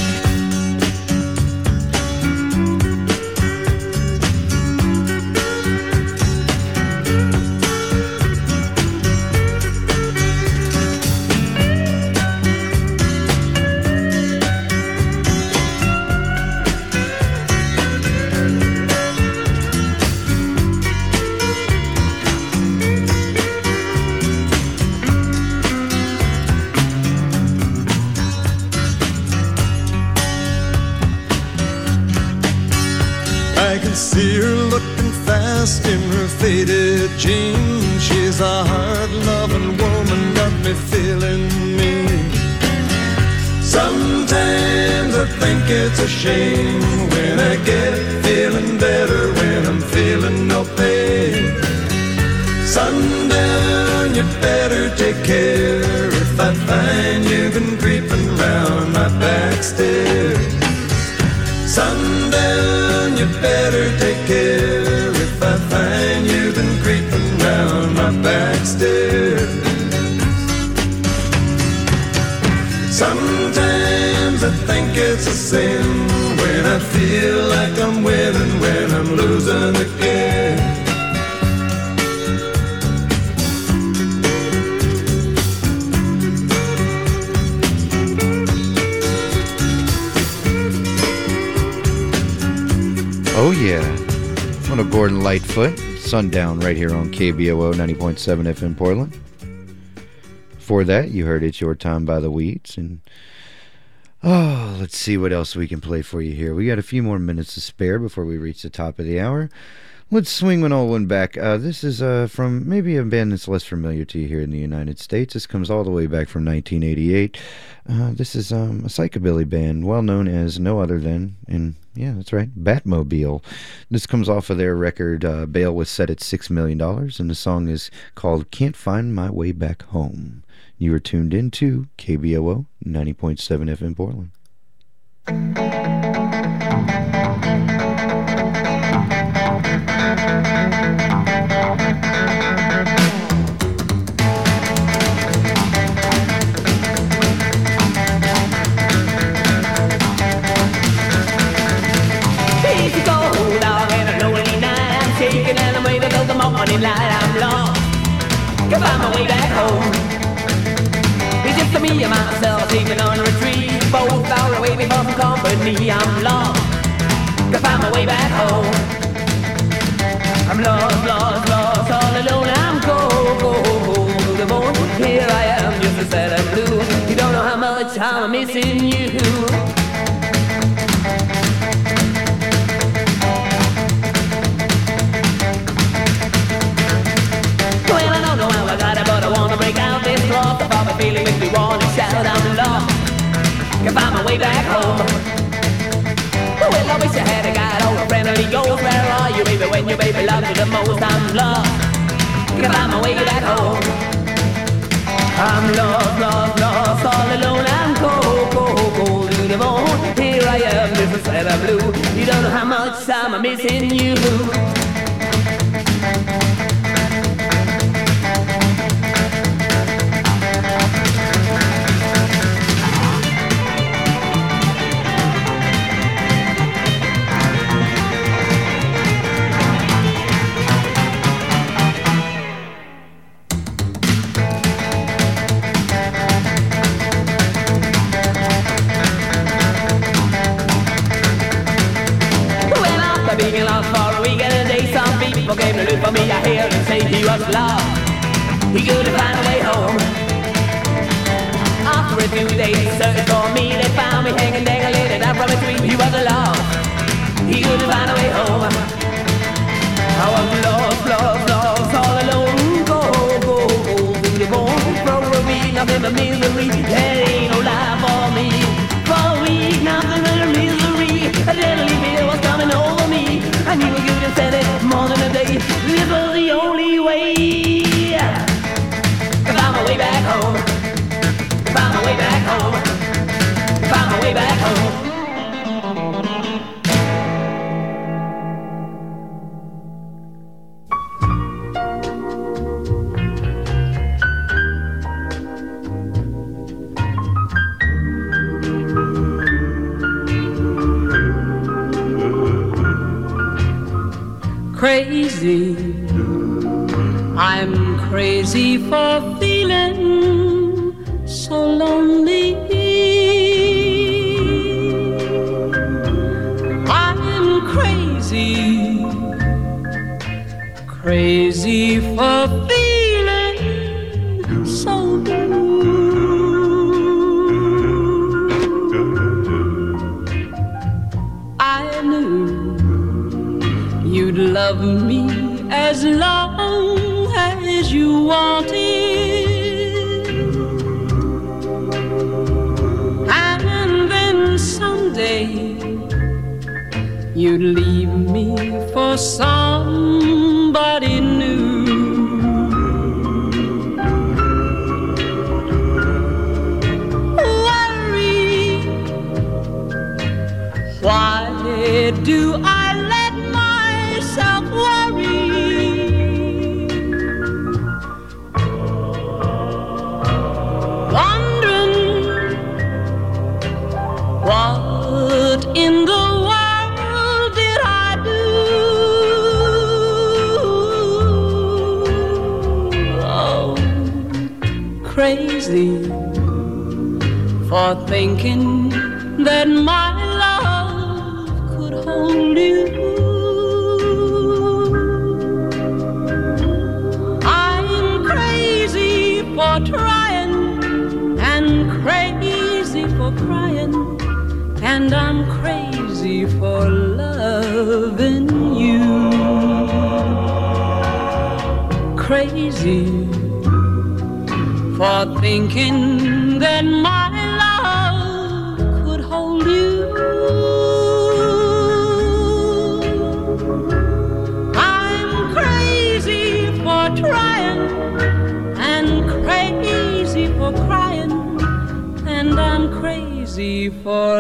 See her looking fast in her faded jeans. She's a hard-loving woman, got me feeling mean. Sometimes I think it's a shame when I get feeling better when I'm feeling no pain. Sundown, you better take care if I find you've been creeping round my back stairs. Sundown, you better take care if I find you've been creeping round my back stairs. Sometimes I think it's a sin when I feel like I'm winning when I'm losing again. Oh, yeah. One of Gordon Lightfoot, Sundown, right here on KBOO 90.7 FM Portland. Before that, you heard It's Your Time by the Weeds. And, oh, let's see what else we can play for you here. We got a few more minutes to spare before we reach the top of the hour. Let's swing one old one back. This is from maybe a band that's less familiar to you here in the United States. This comes all the way back from 1988. This is a psychobilly band, well known as no other than, and yeah, that's right, Batmobile. This comes off of their record, Bail was set at $6 million, and the song is called Can't Find My Way Back Home. You are tuned into KBOO 90.7 FM Portland. I'm lost, can find my way back home. It's just me and myself taking on a retreat, both far away before some company. I'm lost, can find my way back home. I'm lost, lost, lost, all alone. I'm cold to the bone. Here I am, just as sad and blue. You don't know how much I'm missing you. Feeling makes me wanna shout, I'm lost, can find my way back home. Well, I wish I had a guide or a friendly ghost. Where are you, baby, when your baby loves you the most? I'm lost, can find my way back home. I'm lost, lost, lost, all alone. I'm cold, cold, cold. boogie bone. Here I am, Mr. Santa Blue. You don't know how much time I'm missing you. Being lost for a week and a day, some people came to look for me. I heard them say he was lost, he couldn't find a way home. After a few days searching for me, they found me hanging, dangling down from a tree. He was lost, he couldn't find a way home. I was lost, all alone. Go through the bone, for a week, nothing but misery. There ain't no life for me. For a week, nothing but misery. A deadly fear was coming over me. I knew you just said it more than a day. This was the only way. To find my way back home. To find my way back home. To find my way back home. Crazy, I'm crazy for feeling so lonely. I'm crazy, crazy for feeling so blue. I knew you'd love me as long as you wanted, and then someday you'd leave me for somebody new. Worry, why do I let myself worry? Wondering what in the world did I do? Oh, crazy for thinking that my love could hold you. For trying and crazy for crying, and I'm crazy for loving you. Crazy for thinking that my love could hold you. I'm crazy for trying and crazy for crying, and I'm crazy for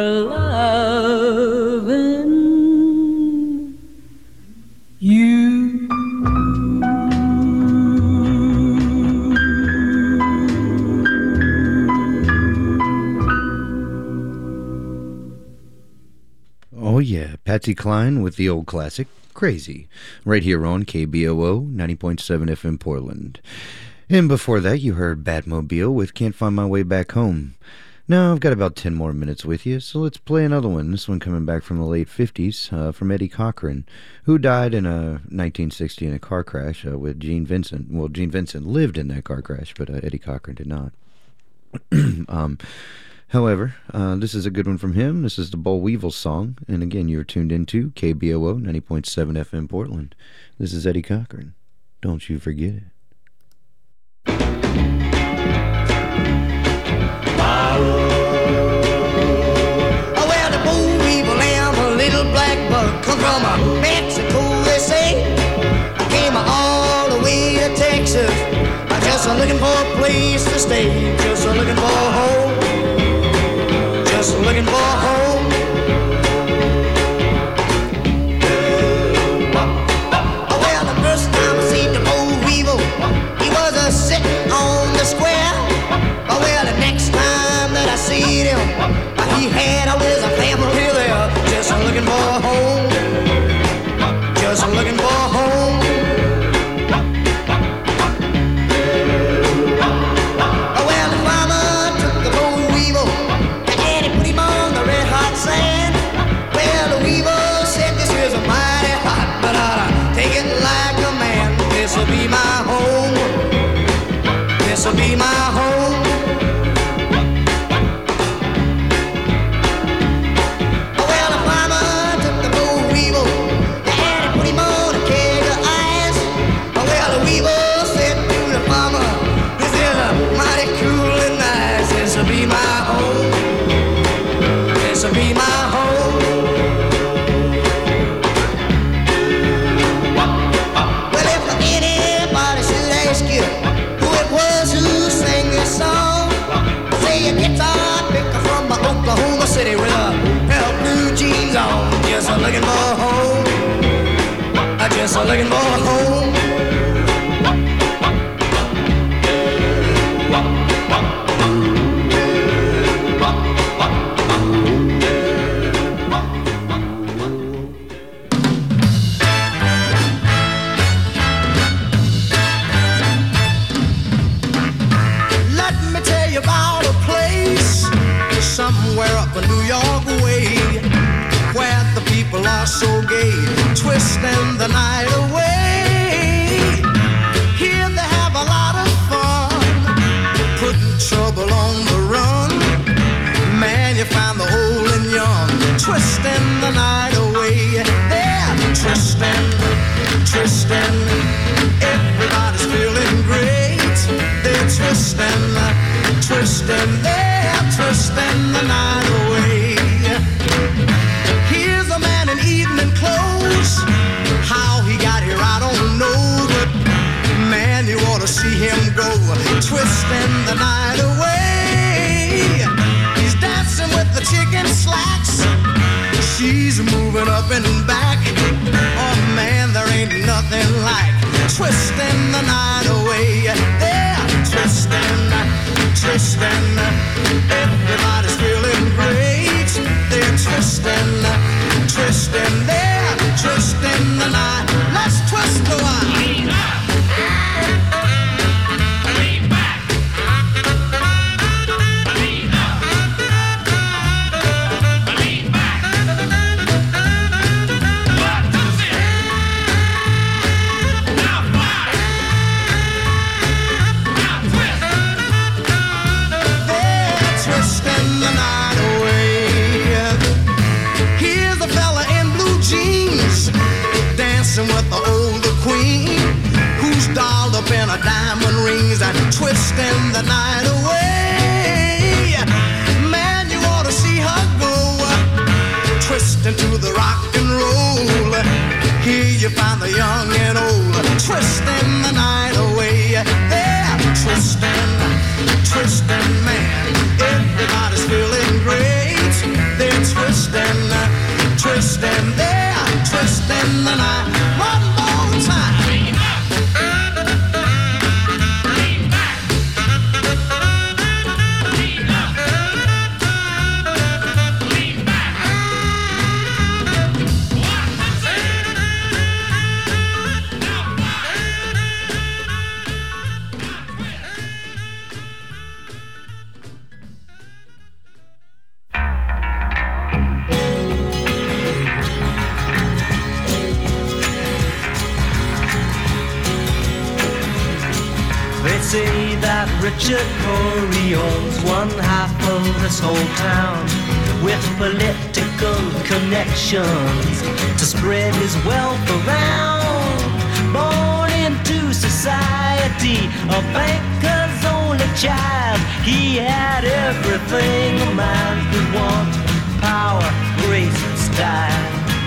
loving you. Oh yeah, Patsy Cline with the old classic, Crazy, right here on KBOO 90.7 FM Portland. And before that, you heard Batmobile with Can't Find My Way Back Home. Now, I've got about 10 more minutes with you, so let's play another one. This one coming back from the late 50s, from Eddie Cochran, who died in 1960 in a car crash with Gene Vincent. Well, Gene Vincent lived in that car crash, but Eddie Cochran did not. However, this is a good one from him. This is the Boll Weevil song, and again, you're tuned into KBOO 90.7 FM Portland. This is Eddie Cochran. Don't you forget it. Well, the Boll Weevil am a little black bug, come from Mexico, USA. I came all the way to Texas, just looking for a place to stay, just looking for a home, just just looking for home. Well, the first time I seen the old Weevil, he was sitting on the square. Well, the next time that I seen him, he had all his family there, just looking for home. Just looking for home. Well, the farmer took the old Weevil and he put him on the red hot sand. Well, the Weevil said this is a mighty hot, but I'll take it like a man. This'll be my home. This'll be my home. Well, the farmer took the old Weevil and he put him on a keg of ice. Well, the Weevil said to the farmer, this is a mighty cool and nice. This'll be my home. This'll be my home. Well, if anybody should ask you who it was who sang this song, say a guitar picker from Oklahoma City with a pair of blue jeans on. Just looking for home. Just looking for home. Let me tell you about a place somewhere up in New York way, where the people are so gay, twisting the night away. Here they have a lot of fun, putting trouble on the run. Man, you find the old and young, twisting the night away. They're twisting, twisting, everybody's feeling great. They're twisting, twisting, they're twisting the night away. Here's a man in evening clothes. How he got here, I don't know, but man, you ought to see him go, twisting the night away. He's dancing with the chicken slacks. She's moving up and back. Oh man, there ain't nothing like twisting the night away. They're twisting, twisting, everybody's feeling great. They're twisting, twisting, they're twisting the night. Let's twist a while. Lean back. Lean up. Lean back. What does it? Now fly. Now twist. They're twisting the night away. Here's a fella in blue jeans, dancing with the older queen, who's dolled up in her diamond rings and twisting the night away. Man, you ought to see her go, twisting to the rock and roll. Here you find the young and old, twisting the night away. They're twisting, twisting, man, everybody's feeling great. They're twisting, twisting, they're twisting the night. One more time. Lean back. Lean up. Lean back. What does it? Now They say that Richard Corey owns one half of this whole town, with political connections to spread his wealth around. Born into society, a banker's only child, he had everything a man could want: power, grace, and style.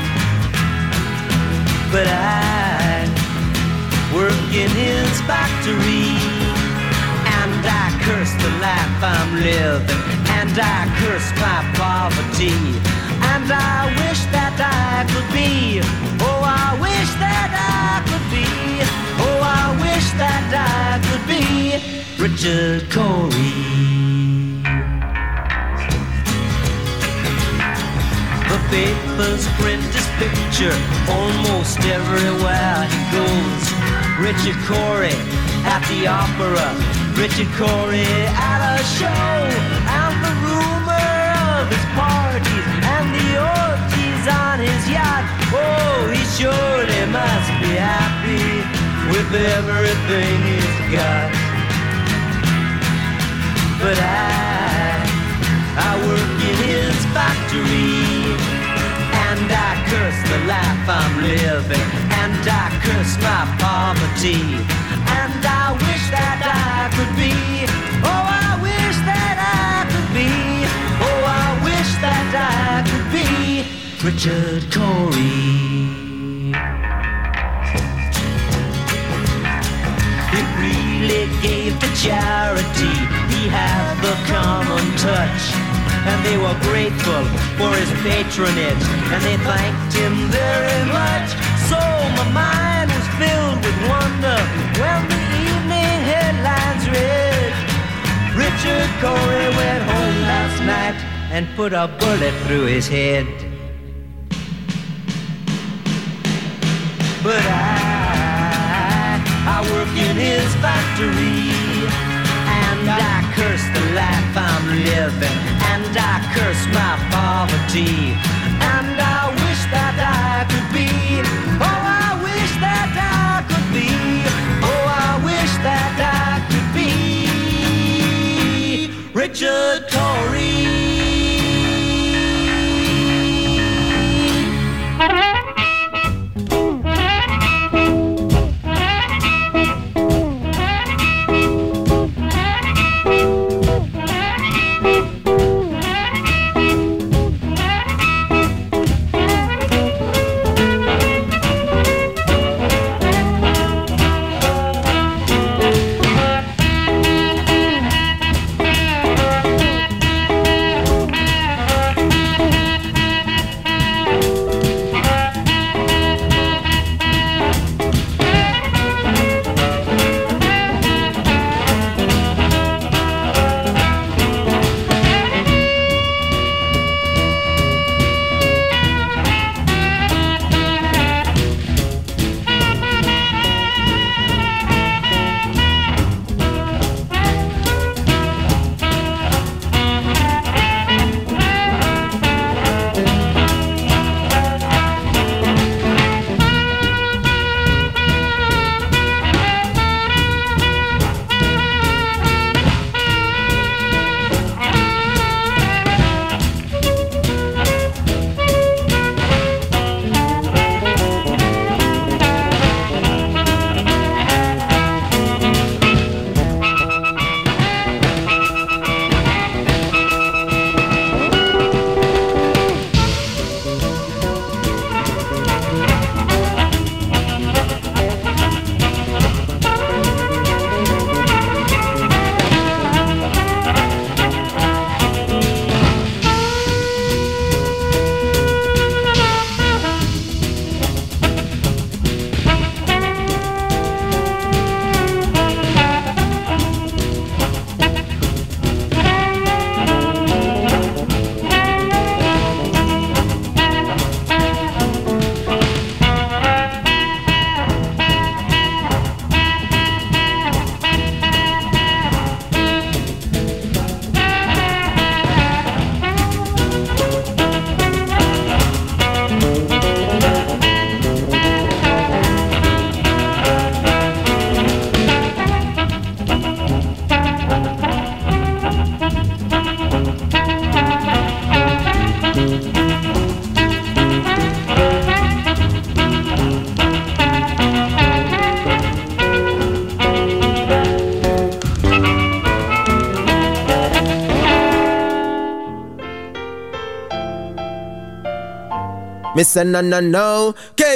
But I work in his factory, and I curse the life I'm living, and I curse my poverty, and I wish that I could be, oh, I wish that I could be, oh, I wish that I could be Richard Cory. The papers print his picture almost everywhere he goes. Richard Cory at the opera, Richard Cory at a show, and the rumor of his parties and the orgies on his yacht. Oh, he surely must be happy with everything he's got. But I work in his factory, and I curse the life I'm living, and I curse my poverty, and I wish that I could be, oh, I wish that I could be, oh, I wish that I could be Richard Cory. He really gave to charity, he had the common touch, and they were grateful for his patronage, and they thanked him very much. So my mind was filled with wonder when the evening headlines read, Richard Cory went home last night and put a bullet through his head. But I work in his factory, and I curse the life I'm living, and I curse my poverty, and I wish that I could be, oh, I wish that I could be, oh, I wish that I could be Richard Cory. Mr. No,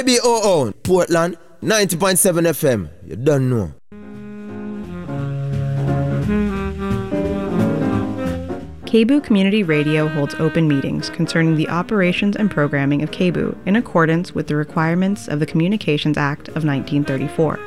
KBOO, Portland, 90.7 FM. You don't know. KBOO Community Radio holds open meetings concerning the operations and programming of KBOO in accordance with the requirements of the Communications Act of 1934.